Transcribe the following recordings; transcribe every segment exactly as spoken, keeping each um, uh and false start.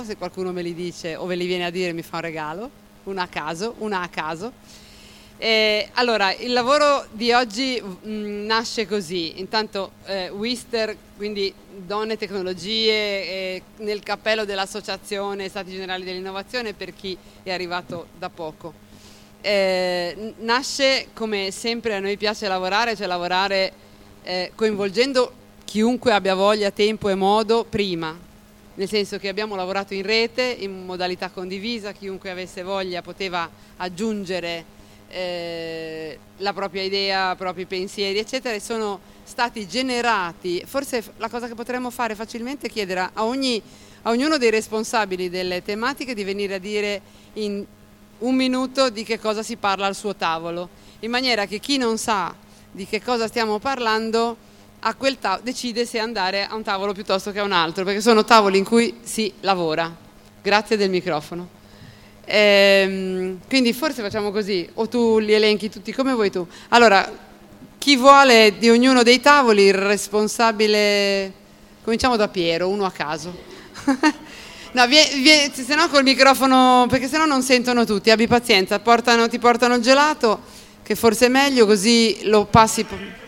se qualcuno me li dice o ve li viene a dire mi fa un regalo, una a caso, una a caso. Eh, allora, il lavoro di oggi mh, nasce così. Intanto eh, Wister, quindi Donne e Tecnologie, eh, nel cappello dell'Associazione Stati Generali dell'Innovazione, per chi è arrivato da poco. Eh, nasce come sempre a noi piace lavorare, cioè lavorare eh, coinvolgendo chiunque abbia voglia, tempo e modo prima, nel senso che abbiamo lavorato in rete, in modalità condivisa, chiunque avesse voglia poteva aggiungere eh, la propria idea, i propri pensieri, eccetera, e sono stati generati. Forse la cosa che potremmo fare facilmente è chiedere a, ogni, a ognuno dei responsabili delle tematiche di venire a dire in un minuto di che cosa si parla al suo tavolo, in maniera che chi non sa di che cosa stiamo parlando a quel tavolo decide se andare a un tavolo piuttosto che a un altro, perché sono tavoli in cui si lavora. Grazie del microfono. Ehm, quindi forse facciamo così, o tu li elenchi tutti come vuoi tu. Allora, chi vuole di ognuno dei tavoli, il responsabile, cominciamo da Piero, uno a caso. No, vieni, vieni, se no col microfono, perché se no non sentono tutti, abbi pazienza, portano, ti portano il gelato, che forse è meglio, così lo passi,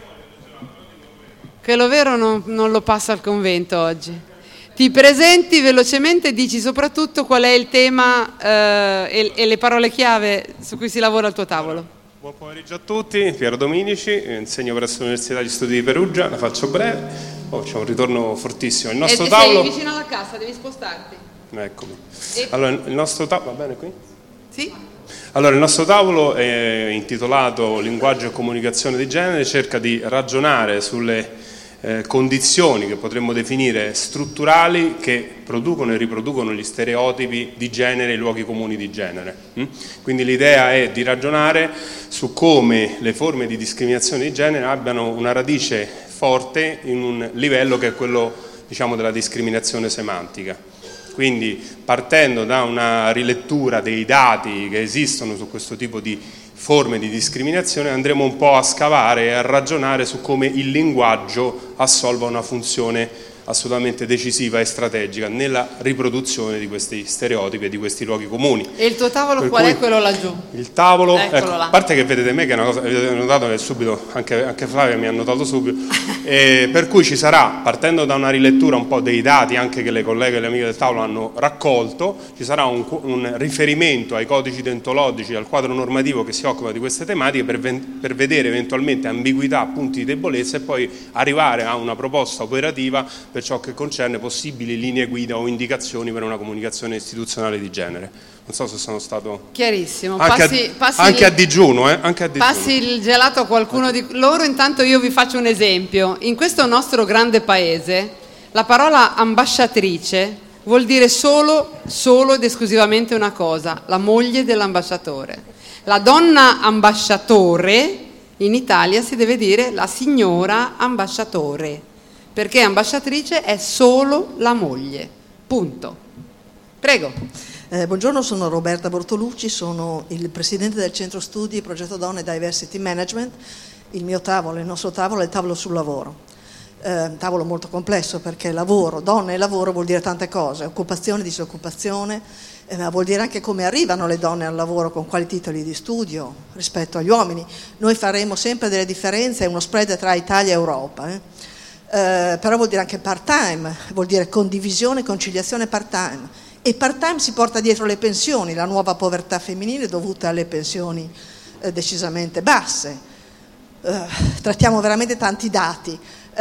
che lo vero non, non lo passa al convento oggi. Ti presenti velocemente e dici soprattutto qual è il tema eh, e, e le parole chiave su cui si lavora al tuo tavolo. Buon pomeriggio a tutti, Piero Dominici, insegno presso l'Università degli Studi di Perugia, la faccio breve, oh, c'è un ritorno fortissimo. Il nostro e tavolo... sei vicino alla cassa, devi spostarti. Eccomi. E... Allora, il nostro tavolo... Va bene qui? Sì. Allora, il nostro tavolo è intitolato Linguaggio e comunicazione di genere, cerca di ragionare sulle eh, condizioni che potremmo definire strutturali che producono e riproducono gli stereotipi di genere e i luoghi comuni di genere. Mm? Quindi l'idea è di ragionare su come le forme di discriminazione di genere abbiano una radice forte in un livello che è quello, diciamo, della discriminazione semantica. Quindi partendo da una rilettura dei dati che esistono su questo tipo di forme di discriminazione andremo un po' a scavare e a ragionare su come il linguaggio assolva una funzione assolutamente decisiva e strategica nella riproduzione di questi stereotipi e di questi luoghi comuni. E il tuo tavolo Per qual cui è quello laggiù? Il tavolo, ecco, là. A parte che vedete me che è una cosa, avete notato che subito, anche, anche Flavia mi ha notato subito, e per cui ci sarà, partendo da una rilettura un po' dei dati anche che le colleghe e le amiche del tavolo hanno raccolto, ci sarà un, un riferimento ai codici deontologici, al quadro normativo che si occupa di queste tematiche per, per vedere eventualmente ambiguità, punti di debolezza e poi arrivare a una proposta operativa per ciò che concerne possibili linee guida o indicazioni per una comunicazione istituzionale di genere. Non so se sono stato... Chiarissimo. Anche, passi, a, passi anche il, a digiuno, eh? Anche a digiuno. Passi il gelato a qualcuno di loro, intanto io vi faccio un esempio. In questo nostro grande paese la parola ambasciatrice vuol dire solo, solo ed esclusivamente una cosa, la moglie dell'ambasciatore. La donna ambasciatore in Italia si deve dire la signora ambasciatore, perché ambasciatrice è solo la moglie, punto. Prego. Eh, buongiorno, sono Roberta Bortolucci, sono il presidente del Centro Studi Progetto Donne Diversity Management. Il mio tavolo, il nostro tavolo è il tavolo sul lavoro. Eh, un tavolo molto complesso perché lavoro, donne e lavoro vuol dire tante cose, occupazione, disoccupazione, eh, ma vuol dire anche come arrivano le donne al lavoro, con quali titoli di studio rispetto agli uomini. Noi faremo sempre delle differenze, uno spread tra Italia e Europa, eh. Eh, però vuol dire anche part-time, vuol dire condivisione, conciliazione part-time. E part-time si porta dietro le pensioni, la nuova povertà femminile dovuta alle pensioni eh, decisamente basse. Eh, trattiamo veramente tanti dati.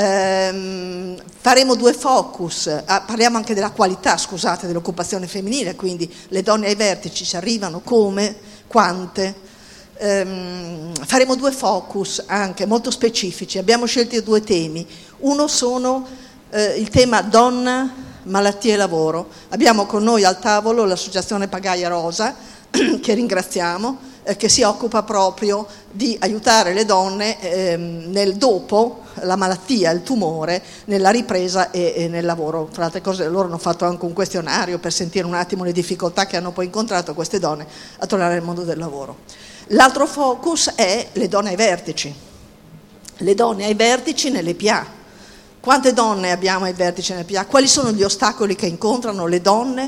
Eh, faremo due focus, ah, parliamo anche della qualità, scusate, dell'occupazione femminile, quindi le donne ai vertici ci arrivano come, quante. Um, faremo due focus anche molto specifici, abbiamo scelto due temi. Uno sono eh, il tema donna, malattie e lavoro. Abbiamo con noi al tavolo l'associazione Pagaia Rosa, che ringraziamo, eh, che si occupa proprio di aiutare le donne eh, nel dopo la malattia, il tumore, nella ripresa e, e nel lavoro. Tra altre cose loro hanno fatto anche un questionario per sentire un attimo le difficoltà che hanno poi incontrato queste donne a tornare al mondo del lavoro. L'altro focus è le donne ai vertici, le donne ai vertici nelle P A. Quante donne abbiamo ai vertici nelle P A? Quali sono gli ostacoli che incontrano le donne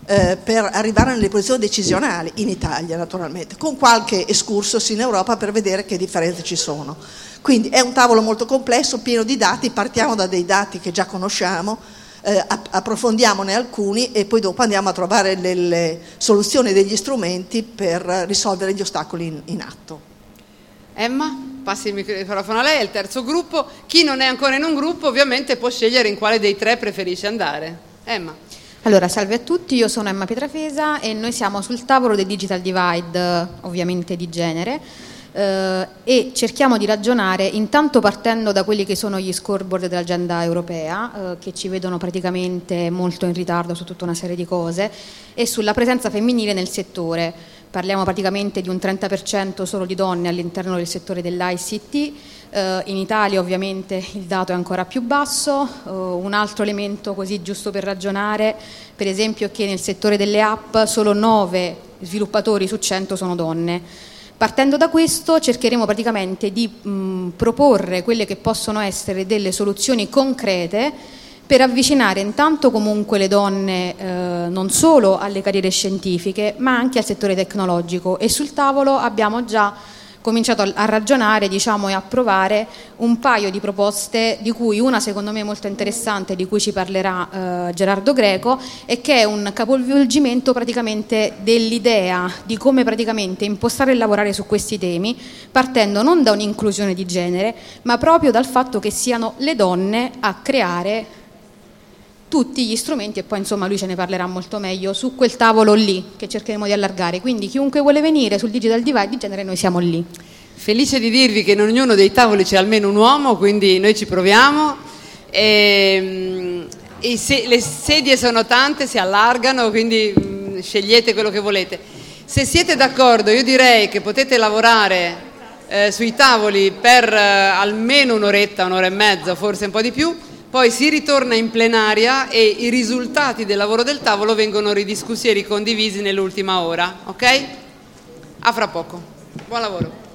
eh, per arrivare nelle posizioni decisionali in Italia, naturalmente, con qualche excursus in Europa per vedere che differenze ci sono. Quindi è un tavolo molto complesso, pieno di dati, partiamo da dei dati che già conosciamo, eh, approfondiamone alcuni e poi dopo andiamo a trovare delle soluzioni, degli strumenti per risolvere gli ostacoli in, in atto. Emma, passi il microfono a lei, è il terzo gruppo. Chi non è ancora in un gruppo ovviamente può scegliere in quale dei tre preferisce andare. Emma. Allora, salve a tutti, io sono Emma Pietrafesa e noi siamo sul tavolo del Digital Divide, ovviamente di genere, eh, e cerchiamo di ragionare intanto partendo da quelli che sono gli scoreboard dell'agenda europea, eh, che ci vedono praticamente molto in ritardo su tutta una serie di cose, e sulla presenza femminile nel settore. Parliamo praticamente di un trenta per cento solo di donne all'interno del settore dell'I C T, eh, in Italia ovviamente il dato è ancora più basso. Uh, un altro elemento così giusto per ragionare, per esempio, è che nel settore delle app solo nove sviluppatori su cento sono donne. Partendo da questo cercheremo praticamente di mh, proporre quelle che possono essere delle soluzioni concrete per avvicinare intanto comunque le donne eh, non solo alle carriere scientifiche ma anche al settore tecnologico, e sul tavolo abbiamo già cominciato a, a ragionare, diciamo, e a provare un paio di proposte, di cui una secondo me molto interessante, di cui ci parlerà eh, Gerardo Greco, e che è un capovolgimento praticamente dell'idea di come praticamente impostare e lavorare su questi temi, partendo non da un'inclusione di genere ma proprio dal fatto che siano le donne a creare tutti gli strumenti, e poi insomma lui ce ne parlerà molto meglio su quel tavolo lì che cercheremo di allargare. Quindi chiunque vuole venire sul Digital Divide di genere, noi siamo lì. Felice di dirvi che in ognuno dei tavoli c'è almeno un uomo, quindi noi ci proviamo. E, e se, le sedie sono tante, si allargano, quindi mh, scegliete quello che volete. Se siete d'accordo, io direi che potete lavorare eh, sui tavoli per eh, almeno un'oretta, un'ora e mezza, forse un po' di più. Poi si ritorna in plenaria e i risultati del lavoro del tavolo vengono ridiscussi e ricondivisi nell'ultima ora, ok? A fra poco. Buon lavoro.